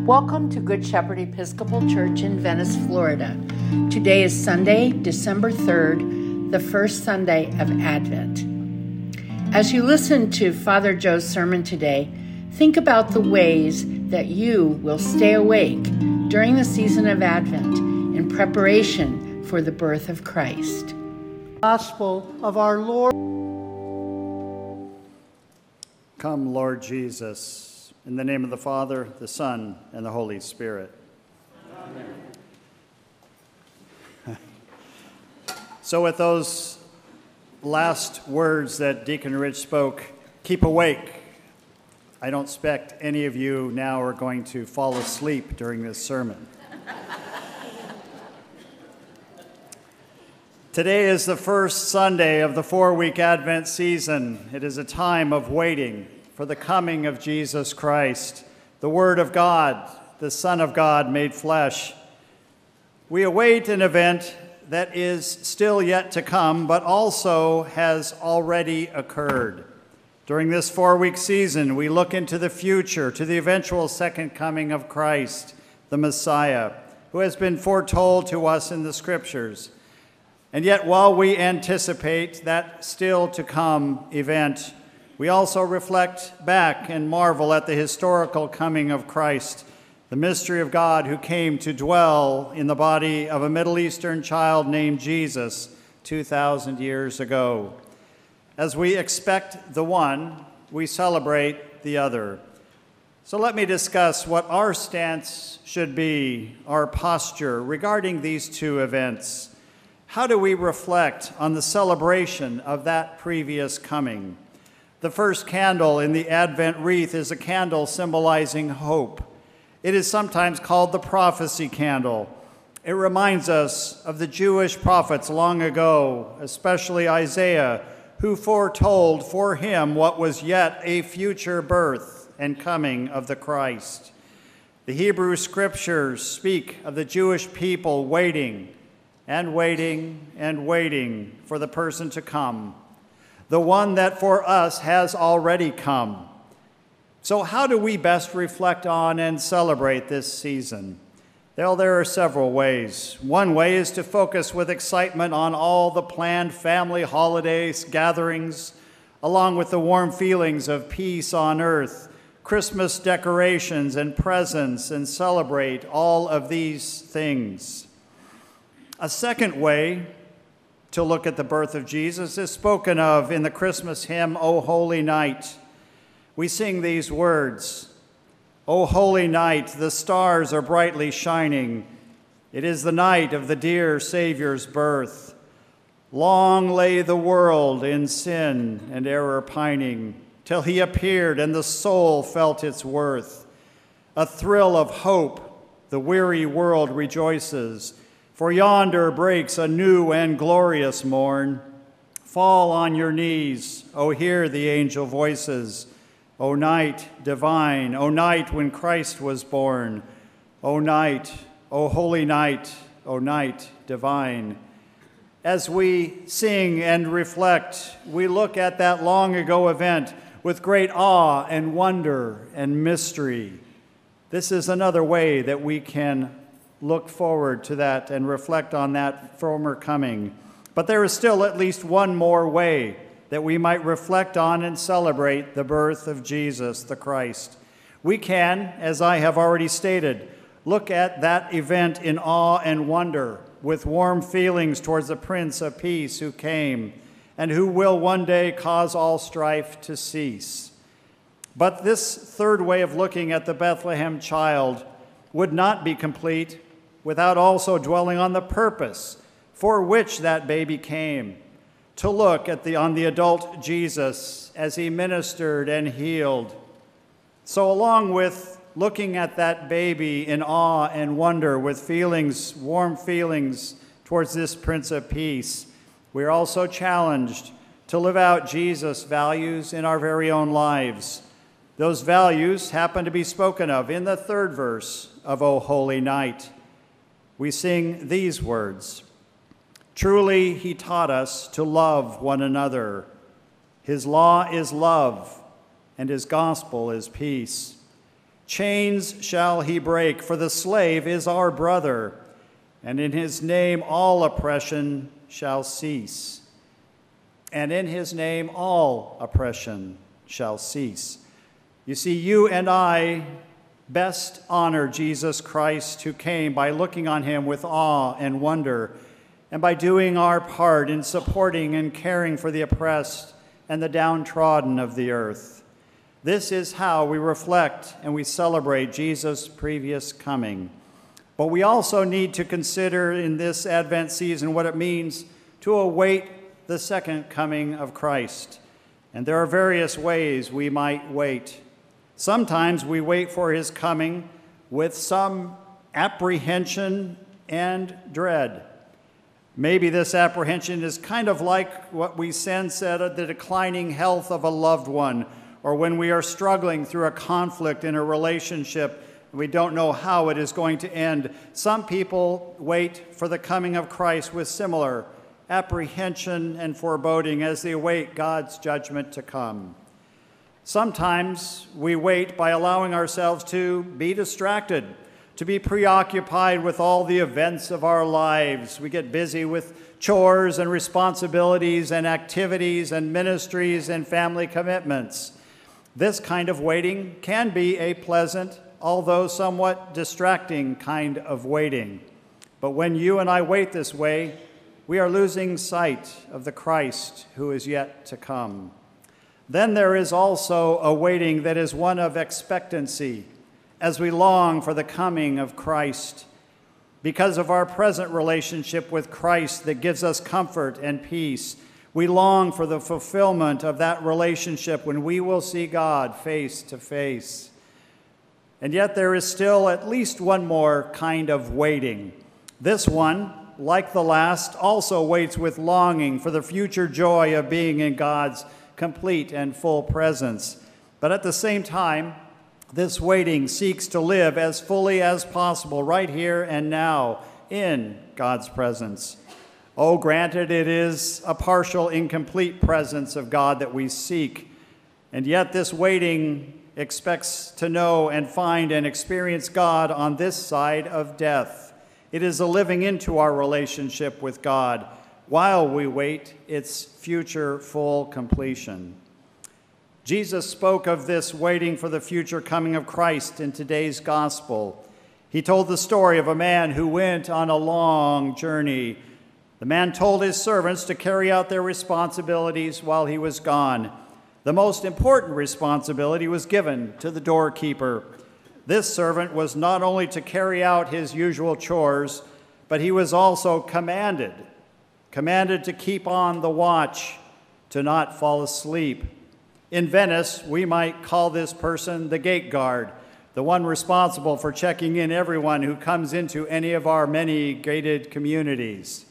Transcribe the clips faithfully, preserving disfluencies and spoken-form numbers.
Welcome to Good Shepherd Episcopal Church in Venice, Florida. Today is Sunday, December third, the first Sunday of Advent. As you listen to Father Joe's sermon today, think about the ways that you will stay awake during the season of Advent in preparation for the birth of Christ. Gospel of our Lord. Come, Lord Jesus, in the name of the Father, the Son, and the Holy Spirit. Amen. So with those last words that Deacon Rich spoke, keep awake. I don't expect any of you now are going to fall asleep during this sermon. Today is the first Sunday of the four-week Advent season. It is a time of waiting for the coming of Jesus Christ, the Word of God, the Son of God made flesh. We await an event that is still yet to come, but also has already occurred. During this four-week season, we look into the future, to the eventual second coming of Christ, the Messiah, who has been foretold to us in the Scriptures. And yet, while we anticipate that still-to-come event, we also reflect back and marvel at the historical coming of Christ, the mystery of God who came to dwell in the body of a Middle Eastern child named Jesus two thousand years ago. As we expect the one, we celebrate the other. So let me discuss what our stance should be, our posture regarding these two events. How do we reflect on the celebration of that previous coming? The first candle in the Advent wreath is a candle symbolizing hope. It is sometimes called the prophecy candle. It reminds us of the Jewish prophets long ago, especially Isaiah, who foretold for him what was yet a future birth and coming of the Christ. The Hebrew Scriptures speak of the Jewish people waiting and waiting and waiting for the person to come, the one that for us has already come. So how do we best reflect on and celebrate this season? Well, there are several ways. One way is to focus with excitement on all the planned family holidays, gatherings, along with the warm feelings of peace on earth, Christmas decorations and presents, and celebrate all of these things. A second way to look at the birth of Jesus is spoken of in the Christmas hymn, O Holy Night. We sing these words, O holy night, the stars are brightly shining. It is the night of the dear Savior's birth. Long lay the world in sin and error pining, till he appeared and the soul felt its worth. A thrill of hope, the weary world rejoices, for yonder breaks a new and glorious morn. Fall on your knees, O hear the angel voices. O night divine, O night when Christ was born. O night, O holy night, O night divine. As we sing and reflect, we look at that long ago event with great awe and wonder and mystery. This is another way that we can look forward to that and reflect on that former coming. But there is still at least one more way that we might reflect on and celebrate the birth of Jesus the Christ. We can, as I have already stated, look at that event in awe and wonder with warm feelings towards the Prince of Peace who came and who will one day cause all strife to cease. But this third way of looking at the Bethlehem child would not be complete without also dwelling on the purpose for which that baby came, to look at the, on the adult Jesus as he ministered and healed. So along with looking at that baby in awe and wonder with feelings, warm feelings towards this Prince of Peace, we are also challenged to live out Jesus' values in our very own lives. Those values happen to be spoken of in the third verse of O Holy Night. We sing these words, Truly he taught us to love one another. His law is love, and his gospel is peace. Chains shall he break, for the slave is our brother, and in his name all oppression shall cease. And in his name all oppression shall cease. You see, you and I best honor Jesus Christ, who came, by looking on him with awe and wonder, and by doing our part in supporting and caring for the oppressed and the downtrodden of the earth. This is how we reflect and we celebrate Jesus' previous coming. But we also need to consider in this Advent season what it means to await the second coming of Christ. And there are various ways we might wait. Sometimes we wait for his coming with some apprehension and dread. Maybe this apprehension is kind of like what we sense at the declining health of a loved one, or when we are struggling through a conflict in a relationship, we don't know how it is going to end. Some people wait for the coming of Christ with similar apprehension and foreboding as they await God's judgment to come. Sometimes we wait by allowing ourselves to be distracted, to be preoccupied with all the events of our lives. We get busy with chores and responsibilities and activities and ministries and family commitments. This kind of waiting can be a pleasant, although somewhat distracting kind of waiting. But when you and I wait this way, we are losing sight of the Christ who is yet to come. Then there is also a waiting that is one of expectancy, as we long for the coming of Christ. Because of our present relationship with Christ that gives us comfort and peace, we long for the fulfillment of that relationship when we will see God face to face. And yet there is still at least one more kind of waiting. This one, like the last, also waits with longing for the future joy of being in God's complete and full presence. But at the same time, this waiting seeks to live as fully as possible right here and now in God's presence. Oh, granted, it is a partial, incomplete presence of God that we seek, and yet this waiting expects to know and find and experience God on this side of death. It is a living into our relationship with God while we wait its future full completion. Jesus spoke of this waiting for the future coming of Christ in today's gospel. He told the story of a man who went on a long journey. The man told his servants to carry out their responsibilities while he was gone. The most important responsibility was given to the doorkeeper. This servant was not only to carry out his usual chores, but he was also commanded, commanded to keep on the watch, to not fall asleep. In Venice, we might call this person the gate guard, the one responsible for checking in everyone who comes into any of our many gated communities.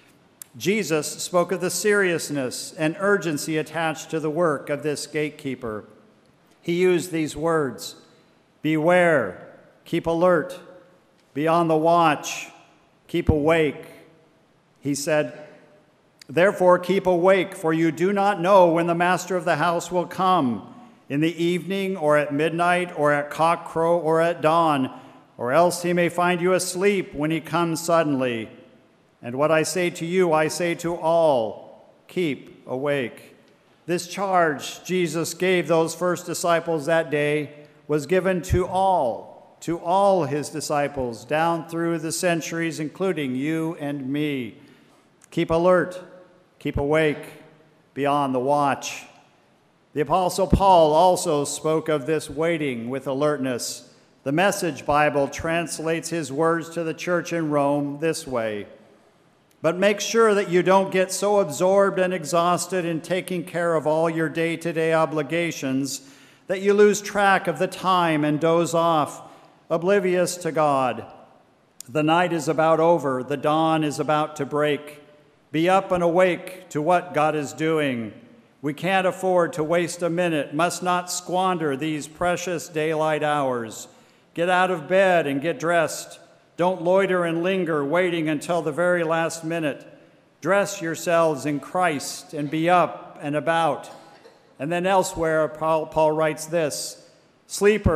Jesus spoke of the seriousness and urgency attached to the work of this gatekeeper. He used these words: beware, keep alert, be on the watch, keep awake. He said, therefore keep awake, for you do not know when the master of the house will come, in the evening or at midnight or at cockcrow or at dawn, or else he may find you asleep when he comes suddenly. And what I say to you, I say to all, keep awake. This charge Jesus gave those first disciples that day was given to all, to all his disciples down through the centuries, including you and me. Keep alert, keep awake, be on the watch. The Apostle Paul also spoke of this waiting with alertness. The Message Bible translates his words to the church in Rome this way: but make sure that you don't get so absorbed and exhausted in taking care of all your day-to-day obligations that you lose track of the time and doze off, oblivious to God. The night is about over, the dawn is about to break. Be up and awake to what God is doing. We can't afford to waste a minute, must not squander these precious daylight hours. Get out of bed and get dressed. Don't loiter and linger, waiting until the very last minute. Dress yourselves in Christ and be up and about. And then elsewhere, Paul, Paul writes this: sleeper,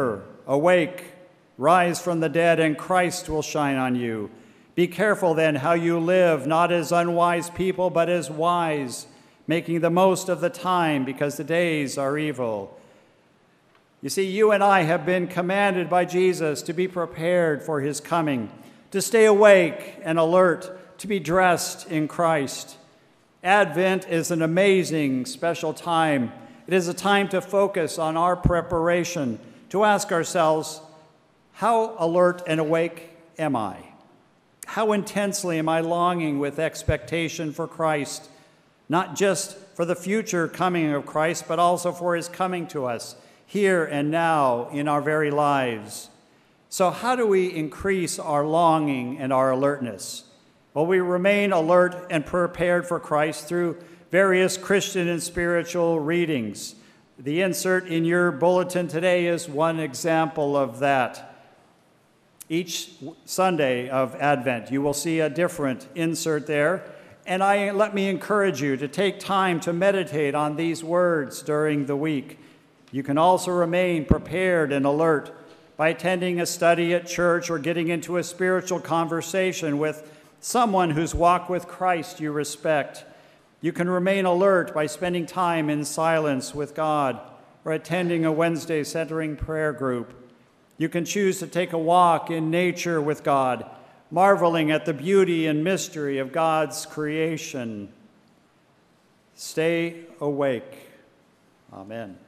awake, rise from the dead, and Christ will shine on you. Be careful then how you live, not as unwise people, but as wise, making the most of the time, because the days are evil. You see, you and I have been commanded by Jesus to be prepared for his coming, to stay awake and alert, to be dressed in Christ. Advent is an amazing, special time. It is a time to focus on our preparation, to ask ourselves, how alert and awake am I? How intensely am I longing with expectation for Christ, not just for the future coming of Christ, but also for his coming to us here and now in our very lives? So how do we increase our longing and our alertness? Well, we remain alert and prepared for Christ through various Christian and spiritual readings. The insert in your bulletin today is one example of that. Each Sunday of Advent, you will see a different insert there. And I let me encourage you to take time to meditate on these words during the week. You can also remain prepared and alert by attending a study at church or getting into a spiritual conversation with someone whose walk with Christ you respect. You can remain alert by spending time in silence with God or attending a Wednesday centering prayer group. You can choose to take a walk in nature with God, marveling at the beauty and mystery of God's creation. Stay awake. Amen.